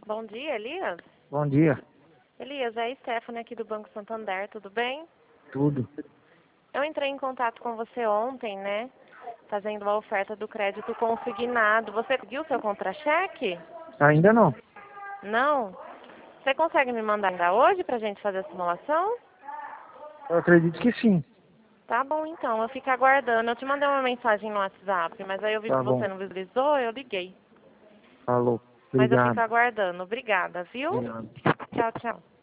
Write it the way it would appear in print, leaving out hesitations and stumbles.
Bom dia, Elias. Bom dia. Elias, é a Stephanie aqui do Banco Santander, tudo bem? Tudo. Eu entrei em contato com você ontem, né? Fazendo a oferta do crédito consignado. Você conseguiu seu contra-cheque? Ainda não. Não? Você consegue me mandar ainda hoje pra gente fazer a simulação? Eu acredito que sim. Tá bom, então. Eu fico aguardando. Eu te mandei uma mensagem no WhatsApp, mas aí eu vi que Tá você bom. não visualizou, eu liguei. Falou. Mas eu fico Obrigado. aguardando. Obrigada, viu? Obrigado. Tchau, tchau.